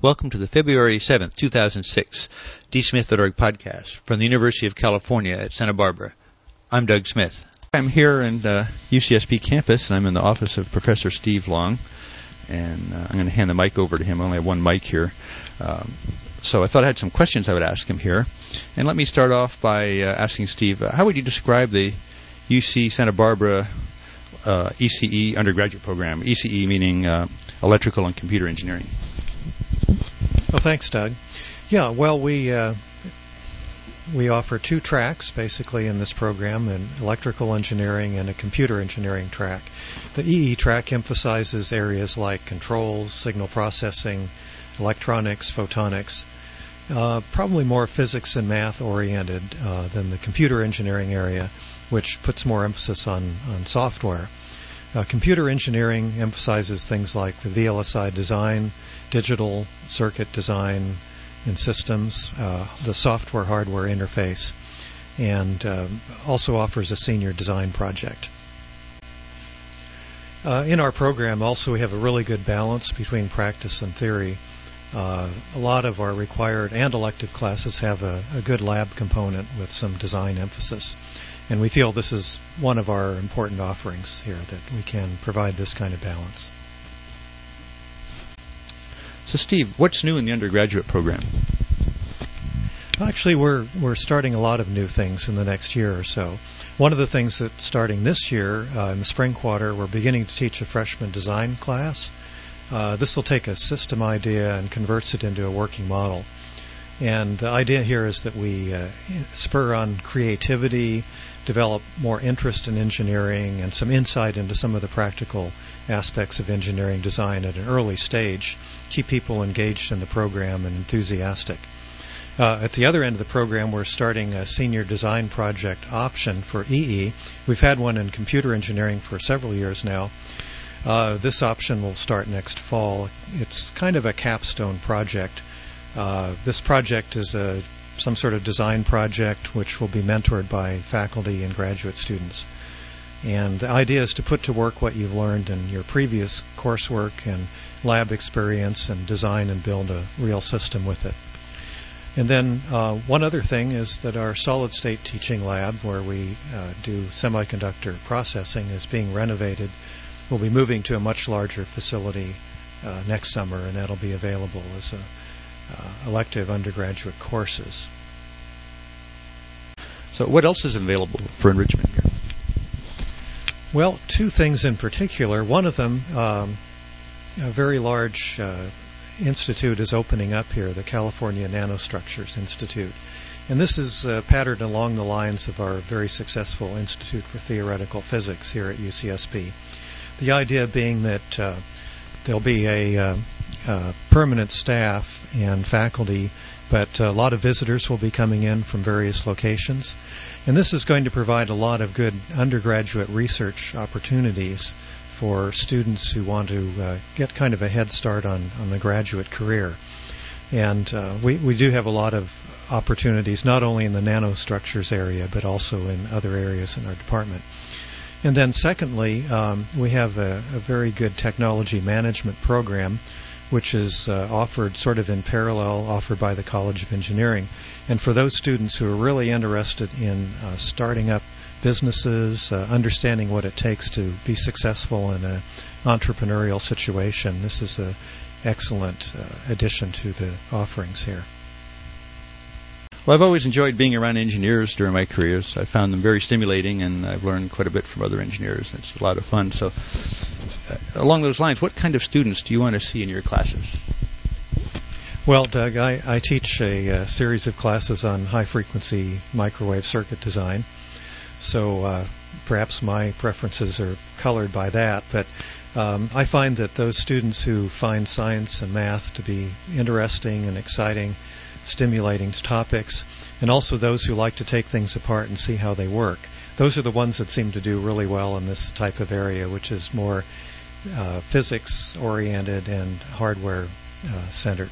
Welcome to the February 7th, 2006 dsmith.org podcast from the University of California at Santa Barbara. I'm Doug Smith. I'm here in the UCSB campus, and I'm in the office of Professor Steve Long, and I'm going to hand the mic over to him. I only have one mic here. So I thought I had some questions I would ask him here. And let me start off by asking Steve, how would you describe the UC Santa Barbara ECE undergraduate program? ECE meaning electrical and computer engineering. Well, thanks, Doug. Yeah, well, we offer two tracks, basically, in this program, an electrical engineering and a computer engineering track. The EE track emphasizes areas like controls, signal processing, electronics, photonics, probably more physics and math oriented than the computer engineering area, which puts more emphasis on software. Computer engineering emphasizes things like the VLSI design, digital circuit design and systems, the software-hardware interface, and also offers a senior design project. In our program, also, we have a really good balance between practice and theory. A lot of our required and elective classes have a good lab component with some design emphasis. And we feel this is one of our important offerings here, that we can provide this kind of balance. So, Steve, what's new in the undergraduate program? Actually, we're starting a lot of new things in the next year or so. One of the things that's starting this year, in the spring quarter, we're beginning to teach a freshman design class. This will take a system idea and converts it into a working model. And the idea here is that we spur on creativity, develop more interest in engineering, and some insight into some of the practical aspects of engineering design at an early stage, keep people engaged in the program and enthusiastic. At the other end of the program, we're starting a senior design project option for EE. We've had one in computer engineering for several years now. This option will start next fall. It's kind of a capstone project. This project is some sort of design project which will be mentored by faculty and graduate students. And the idea is to put to work what you've learned in your previous coursework and lab experience and design and build a real system with it. And then one other thing is that our solid-state teaching lab, where we do semiconductor processing, is being renovated. We'll be moving to a much larger facility next summer, and that'll be available as elective undergraduate courses. So what else is available for enrichment here? Well, two things in particular. One of them, a very large institute is opening up here, the California Nanostructures Institute. And this is patterned along the lines of our very successful Institute for Theoretical Physics here at UCSB. The idea being that there'll be a permanent staff and faculty, but a lot of visitors will be coming in from various locations. And this is going to provide a lot of good undergraduate research opportunities for students who want to get kind of a head start on the graduate career. And we do have a lot of opportunities, not only in the nanostructures area, but also in other areas in our department. And then secondly, we have a very good technology management program, which is offered sort of in parallel, offered by the College of Engineering. And for those students who are really interested in starting up businesses, understanding what it takes to be successful in an entrepreneurial situation, this is an excellent addition to the offerings here. Well, I've always enjoyed being around engineers during my careers. I found them very stimulating, and I've learned quite a bit from other engineers. It's a lot of fun. So along those lines, what kind of students do you want to see in your classes? Well, Doug, I teach a series of classes on high-frequency microwave circuit design, so perhaps my preferences are colored by that, but I find that those students who find science and math to be interesting and exciting, stimulating topics, and also those who like to take things apart and see how they work, those are the ones that seem to do really well in this type of area, which is more physics-oriented and hardware-centered.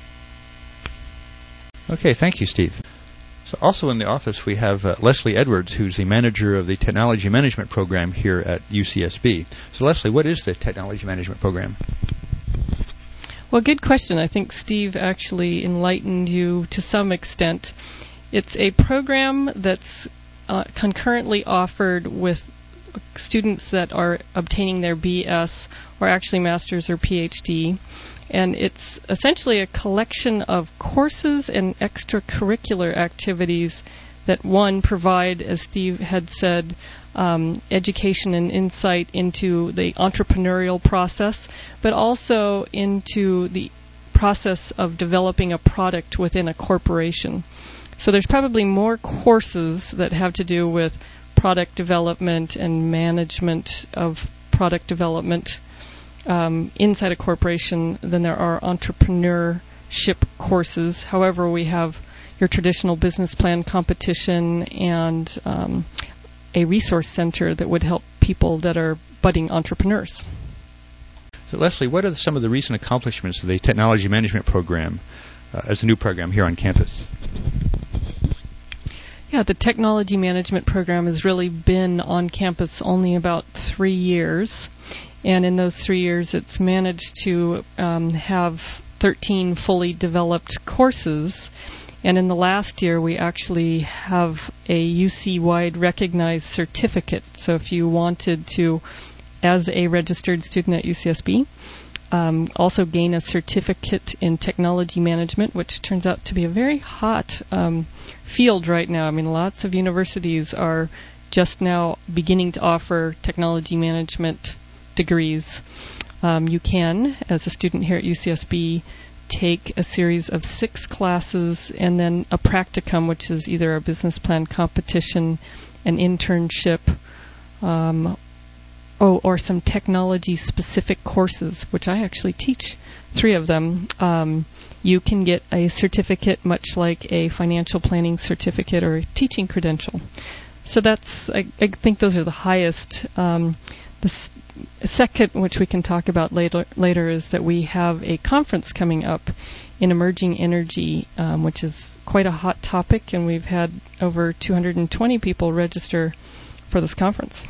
Okay, thank you, Steve. So also in the office we have Leslie Edwards, who's the manager of the Technology Management Program here at UCSB. So Leslie, what is the Technology Management Program? Well, good question. I think Steve actually enlightened you to some extent. It's a program that's concurrently offered with students that are obtaining their BS or actually master's or PhD. And it's essentially a collection of courses and extracurricular activities that, one, provide, as Steve had said, education and insight into the entrepreneurial process, but also into the process of developing a product within a corporation. So there's probably more courses that have to do with product development and management of product development inside a corporation than there are entrepreneurship courses. However, we have your traditional business plan competition and a resource center that would help people that are budding entrepreneurs. So, Leslie, what are some of the recent accomplishments of the Technology Management Program as a new program here on campus? Yeah, the Technology Management Program has really been on campus only about 3 years. And in those 3 years, it's managed to have 13 fully developed courses. And in the last year, we actually have a UC-wide recognized certificate. So if you wanted to, as a registered student at UCSB, also gain a certificate in technology management, which turns out to be a very hot field right now. I mean, lots of universities are just now beginning to offer technology management degrees. You can, as a student here at UCSB, take a series of 6 classes and then a practicum, which is either a business plan competition, an internship, or some technology-specific courses, which I actually teach 3 of them. You can get a certificate much like a financial planning certificate or a teaching credential. So that's, I think those are the highest. The second, which we can talk about later, is that we have a conference coming up in emerging energy, which is quite a hot topic, and we've had over 220 people register for this conference.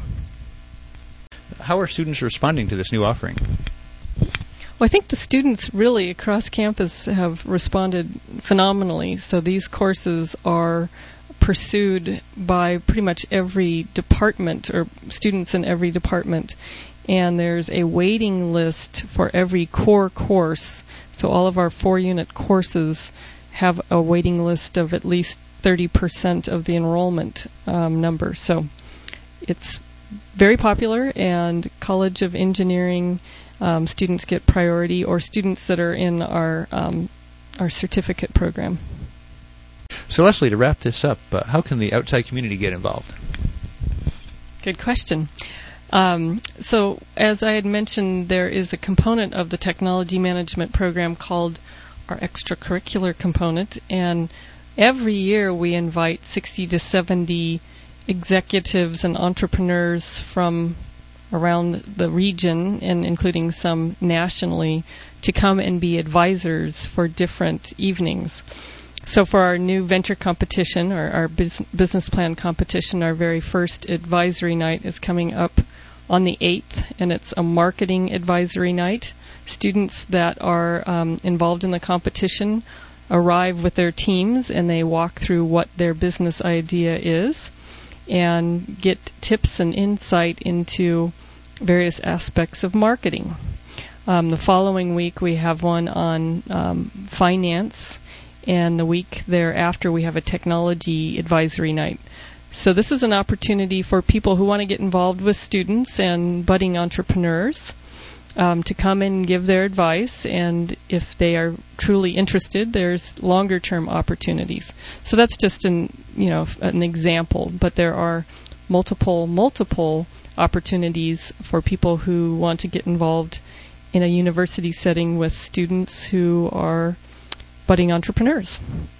How are students responding to this new offering? Well, I think the students really across campus have responded phenomenally. So these courses are pursued by pretty much every department or students in every department. And there's a waiting list for every core course. So all of our 4-unit courses have a waiting list of at least 30% of the enrollment number. So it's very popular, and College of Engineering students get priority, or students that are in our certificate program. So, Leslie, to wrap this up, how can the outside community get involved? Good question. So, as I had mentioned, there is a component of the technology management program called our extracurricular component, and every year we invite 60 to 70 executives and entrepreneurs from around the region, and including some nationally, to come and be advisors for different evenings. So for our new venture competition, or our business plan competition, our very first advisory night is coming up on the 8th, and it's a marketing advisory night. Students that are involved in the competition arrive with their teams, and they walk through what their business idea is and get tips and insight into various aspects of marketing. The following week we have one on finance, and the week thereafter we have a technology advisory night. So this is an opportunity for people who want to get involved with students and budding entrepreneurs to come and give their advice, and if they are truly interested, there's longer-term opportunities. So that's just an example, but there are multiple opportunities for people who want to get involved in a university setting with students who are budding entrepreneurs.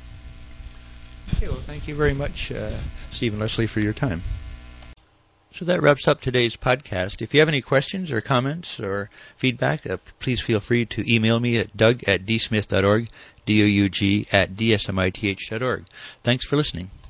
Okay, well, thank you very much, Steve and Leslie, for your time. So that wraps up today's podcast. If you have any questions or comments or feedback, please feel free to email me at doug@dsmith.org, DOUG@dsmith.org. Thanks for listening.